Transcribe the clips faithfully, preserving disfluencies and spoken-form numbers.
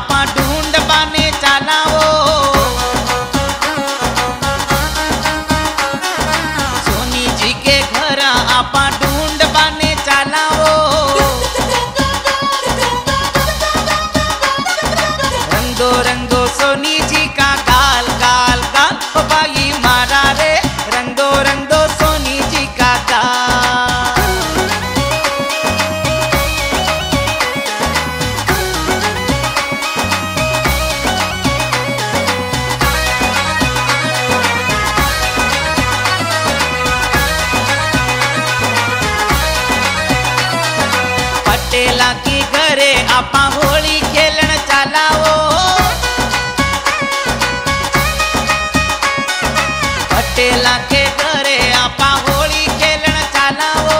आपा ढूंढ बाने चालाओ। सोनी जी के घर आपा ढूंढ बाने चालाओ। रंगो रंगो सोनी जी का गाल गाल गाल, ओ बाई मारा रे रंगो रंगो सोनी जी का गाल। पटेला की घरे आपा होली खेलन चालाओ। पटेला के घरे आपा होली खेलन चालाओ।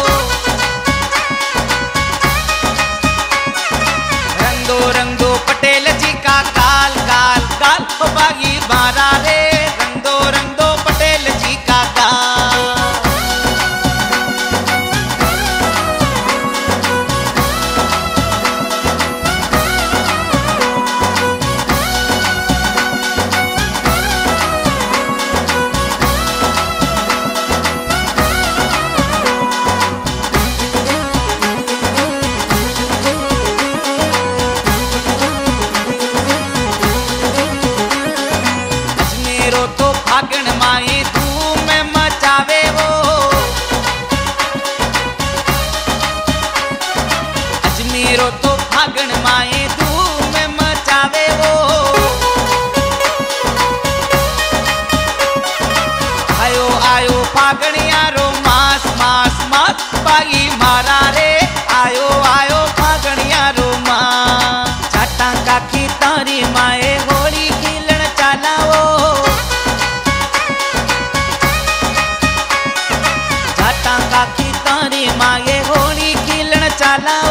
रंगो रंगो पटेल जी का गाल गाल गाल, ओ बागी मारा रे रंगो रंगो पटेल जी का गाल। तो फागण माई धूम मचावे वो। अजमेरो तो फागण माई धूम मचावे वो। आयो आयो फागणियारो मास मास मास, बाई मारा रे आयो आयो फागणियारो मास। चाटा काकी तारी माए होली खेलन चालाओ। काकी तारी माए होली खेलन चाला।